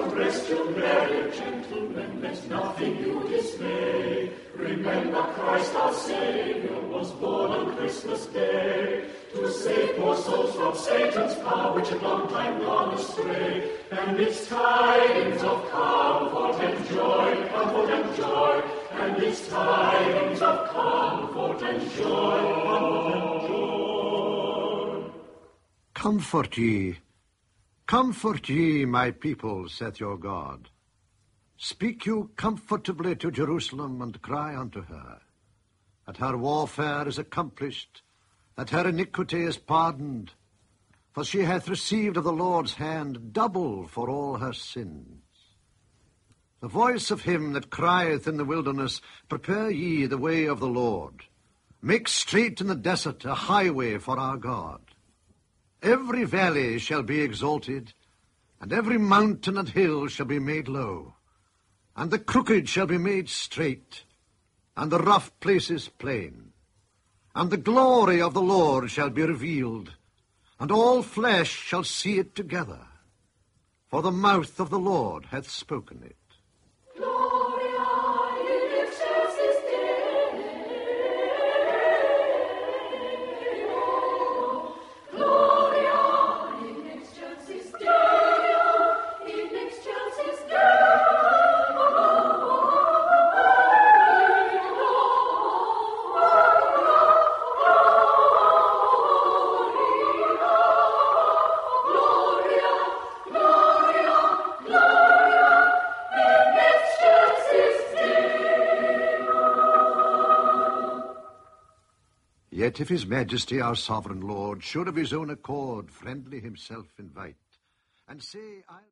rest you merry gentlemen, let nothing you dismay. Remember Christ our Saviour was born on Christmas Day, to save poor souls from Satan's power, which had long time gone astray. And it's tidings of comfort and joy, comfort and joy. And it's tidings of comfort and joy, comfort and joy. Comfort ye, my people, saith your God. Speak you comfortably to Jerusalem, and cry unto her, that her warfare is accomplished, that her iniquity is pardoned, for she hath received of the Lord's hand double for all her sins. The voice of him that crieth in the wilderness, prepare ye the way of the Lord. Make straight in the desert a highway for our God. Every valley shall be exalted, and every mountain and hill shall be made low, and the crooked shall be made straight, and the rough places plain. And the glory of the Lord shall be revealed, and all flesh shall see it together. For the mouth of the Lord hath spoken it. Yet if his majesty, our sovereign lord, should of his own accord friendly himself invite, and say,